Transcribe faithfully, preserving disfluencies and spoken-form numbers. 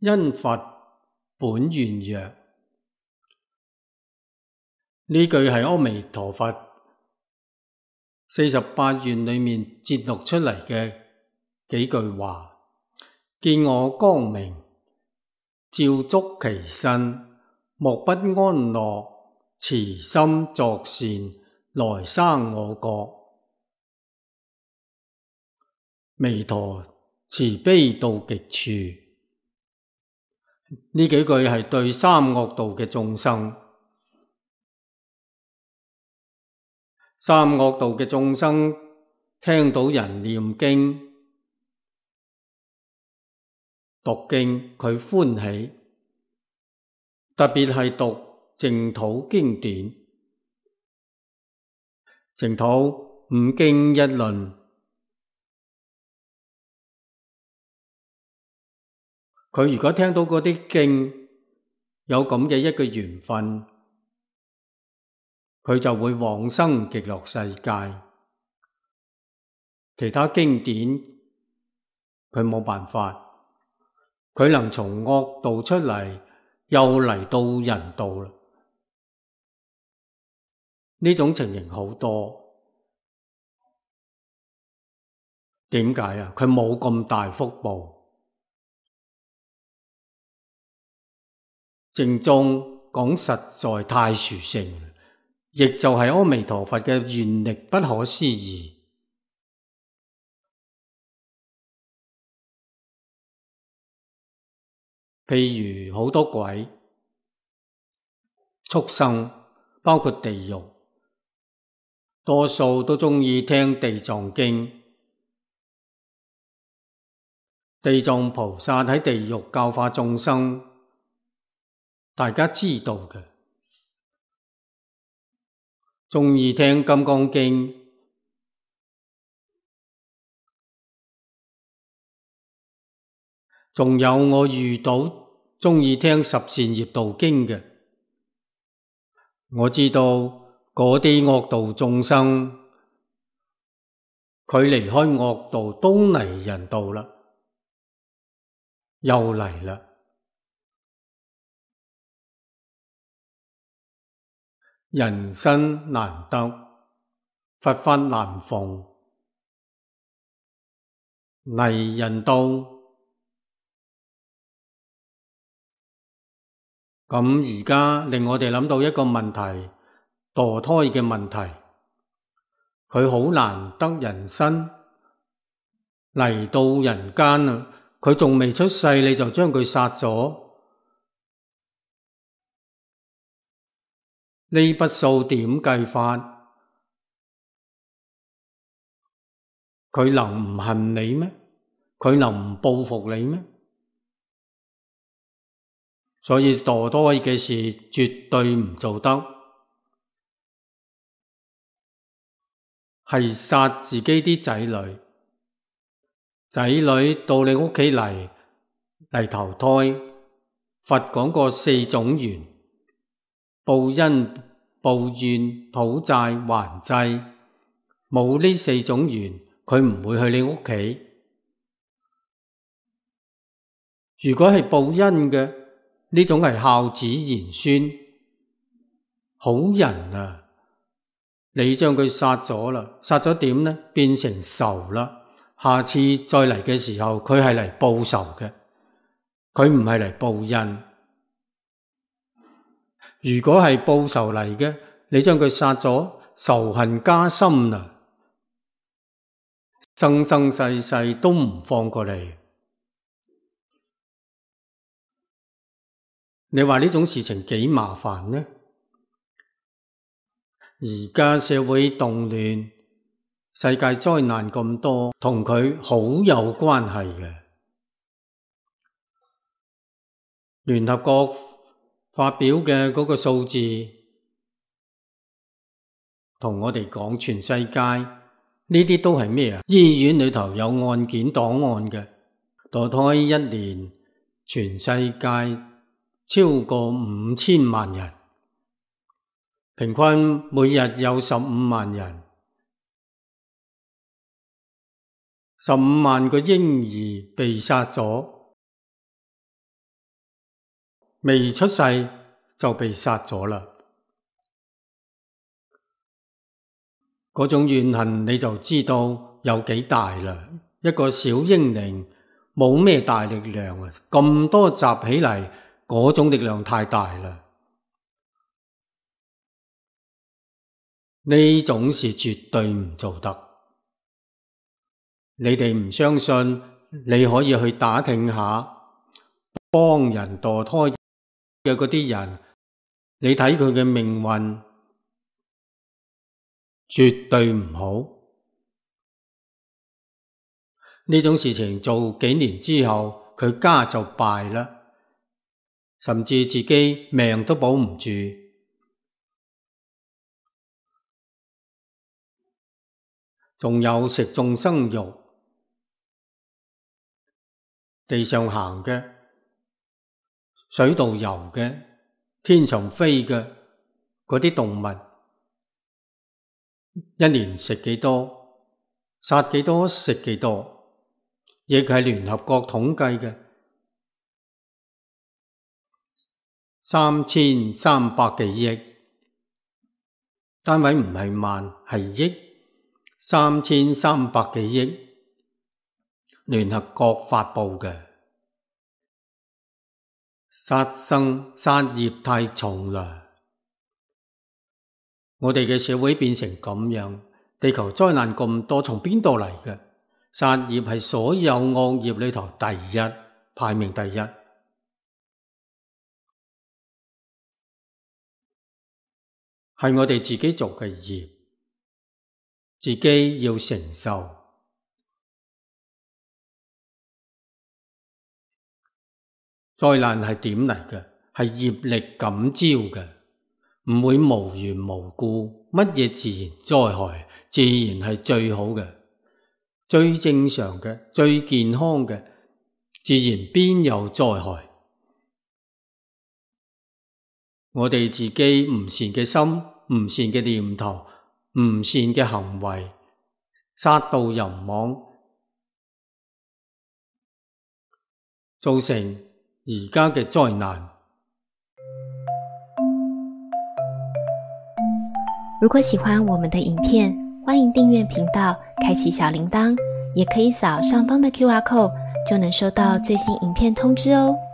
因佛本願曰。呢句係阿彌陀佛四十八願裏面節錄出嚟嘅幾句話。見我光明，照觸其身，莫不安樂，慈心作善，來生我國。彌陀慈悲到極處。呢幾句係對三惡道嘅眾生。三惡道嘅眾生聽到人念經、讀經，佢歡喜，特別係讀淨土經典。淨土五經一論，佢如果聽到嗰啲經有咁嘅一個緣分，佢就會往生極樂世界。其他經典佢冇辦法，佢能從惡道出嚟，又嚟到人道啦。呢種情形好多。點解啊？佢冇咁大福報。正宗講實在太殊勝，亦就係阿彌陀佛嘅願力不可思議。譬如好多鬼、畜生，包括地獄，多數都鍾意聽地藏經。地藏菩薩喺地獄教化眾生，大家知道嘅。鍾意聽金剛經，仲有我遇到鍾意聽十善業道經嘅。我知道嗰啲惡道眾生，佢離開惡道都嚟人道啦，又嚟啦。人生難得，佛法難逢，嚟人道。咁而家令我哋諗到一個問題，墮胎嘅問題。佢好難得人身嚟到人間啊，佢仲未出世你就將佢殺咗，呢筆數點計法？佢能唔恨你咩？佢能唔報復你咩？所以墮胎嘅事絕對唔做得，係殺自己啲仔女，仔女到你屋企嚟嚟投胎。佛講過四種緣：報恩、報怨、討債、還債。冇呢四種緣，佢唔會去你屋企。如果係報恩嘅，呢種係孝子賢孫，好人啊，你將佢殺咗啦，殺咗點呢？變成仇啦。下次再嚟嘅時候，佢係嚟報仇嘅，佢唔係嚟報恩。如果係報仇嚟嘅，你將佢殺咗，仇恨加深啦，生生世世都唔放過你。你話呢種事情幾麻煩呢？而家社會動亂，世界災難咁多，同佢好有關係嘅。聯合國發表嘅嗰個數字，同我哋講全世界呢啲都係咩啊？醫院裏頭有案件檔案嘅，墮胎一年全世界超過五千萬人，平均每日有十五萬人，十五萬個嬰兒被殺咗。 未出世就被殺咗啦。嗰種怨恨你就知道有幾大啦。一個小英靈冇咩大力量啊，咁多集起嚟，嗰種力量太大啦。呢種事絕對唔做得。你哋唔相信，你可以去打聽下，幫人墮胎嘅嗰啲人，你睇佢嘅命運絕對唔好。呢種事情做幾年之後，佢家就敗啦，甚至自己命都保唔住。仲有食眾生肉，地上行嘅，水度游嘅，天上飛嘅嗰啲動物，一年食幾多，殺幾多，食幾多，亦係聯合國統計嘅，三千三百幾億，單位唔係萬，係億。三千三百幾億，聯合國發佈嘅。殺生殺業太重啦，我哋嘅社會變成咁樣，地球災難咁多，從邊度嚟嘅？殺業係所有惡業裏頭第一，排名第一，係我哋自己做嘅業。自己要承受。災難係點嚟嘅？係業力感召嘅，唔會無緣無故。乜嘢自然災害，自然係最好嘅、最正常嘅、最健康嘅，自然邊有災害？我哋自己唔善嘅心、唔善嘅念頭、唔善嘅行為，殺盜淫妄，造成而家嘅災難。 如果喜歡我們的影片，歡迎訂閱頻道，開啟小鈴鐺，也可以掃上方的 Q R code，就能收到最新影片通知哦。